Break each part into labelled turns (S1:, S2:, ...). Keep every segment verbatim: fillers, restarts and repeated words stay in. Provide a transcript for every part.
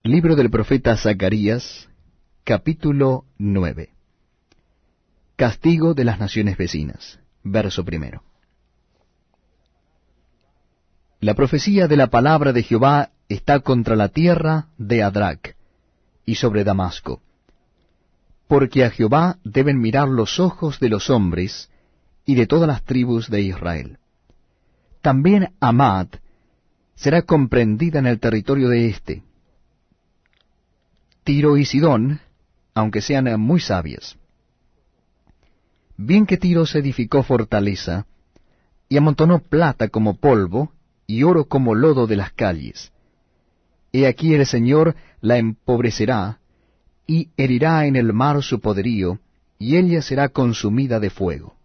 S1: Libro del profeta Zacarías, capítulo nueve. Castigo de las naciones vecinas. Verso primero. La profecía de la palabra de Jehová está contra la tierra de Adrac y sobre Damasco. Porque a Jehová deben mirar los ojos de los hombres y de todas las tribus de Israel. También Amad será comprendida en el territorio de éste. Tiro y Sidón, aunque sean muy sabias. Bien que Tiro se edificó fortaleza, y amontonó plata como polvo, y oro como lodo de las calles. He aquí el Señor la empobrecerá, y herirá en el mar su poderío, y ella será consumida de fuego.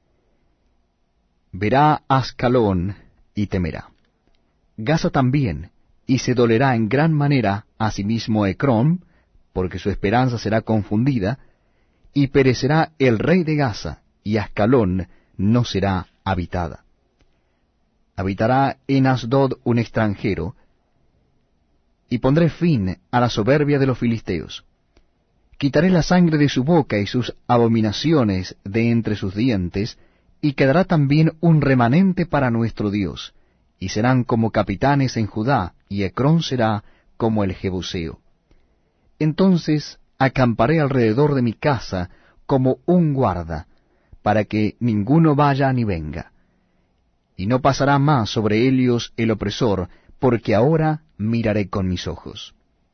S1: Verá Ascalón, y temerá. Gaza también, y se dolerá en gran manera asimismo Ecrón, porque su esperanza será confundida, y perecerá el rey de Gaza, y Ascalón no será habitada. Habitará en Asdod un extranjero, y pondré fin a la soberbia de los filisteos. Quitaré la sangre de su boca y sus abominaciones de entre sus dientes, y quedará también un remanente para nuestro Dios, y serán como capitanes en Judá, y Ecrón será como el Jebuseo. Entonces acamparé alrededor de mi casa como un guarda, para que ninguno vaya ni venga. Y no pasará más sobre ellos el opresor, porque ahora miraré con mis ojos.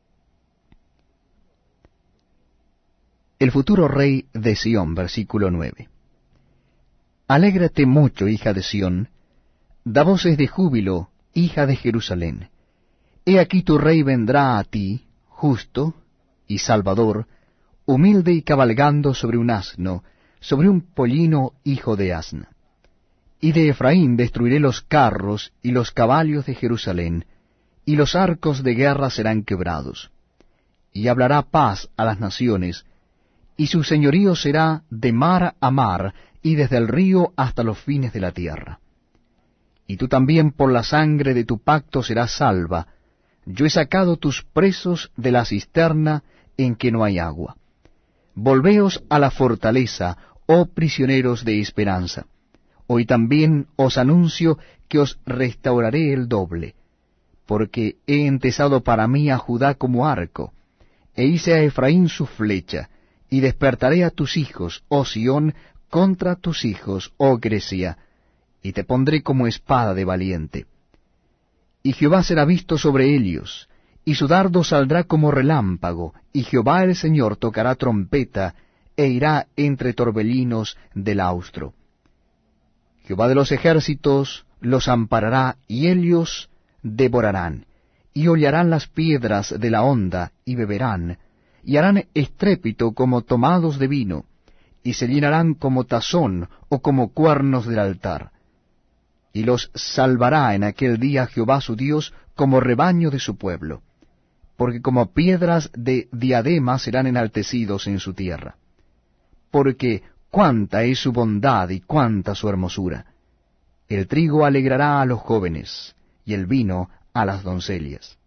S1: El futuro rey de Sión, versículo nueve. Alégrate mucho, hija de Sión, da voces de júbilo, hija de Jerusalén. He aquí tu rey vendrá a ti, justo y salvador, humilde y cabalgando sobre un asno, sobre un pollino hijo de asna. Y de Efraín destruiré los carros y los caballos de Jerusalén, y los arcos de guerra serán quebrados. Y hablará paz a las naciones, y su señorío será de mar a mar, y desde el río hasta los fines de la tierra. Y tú también por la sangre de tu pacto serás salva. Yo he sacado tus presos de la cisterna en que no hay agua. Volveos a la fortaleza, oh prisioneros de esperanza. Hoy también os anuncio que os restauraré el doble, porque he entesado para mí a Judá como arco, e hice a Efraín su flecha, y despertaré a tus hijos, oh Sión, contra tus hijos, oh Grecia, y te pondré como espada de valiente. Y Jehová será visto sobre ellos, y su dardo saldrá como relámpago, y Jehová el Señor tocará trompeta, e irá entre torbellinos del austro. Jehová de los ejércitos los amparará, y ellos devorarán, y hollarán las piedras de la honda, y beberán, y harán estrépito como tomados de vino, y se llenarán como tazón o como cuernos del altar. Y los salvará en aquel día Jehová su Dios como rebaño de su pueblo, porque como piedras de diadema serán enaltecidos en su tierra. Porque cuánta es su bondad y cuánta su hermosura. El trigo alegrará a los jóvenes, y el vino a las doncellas.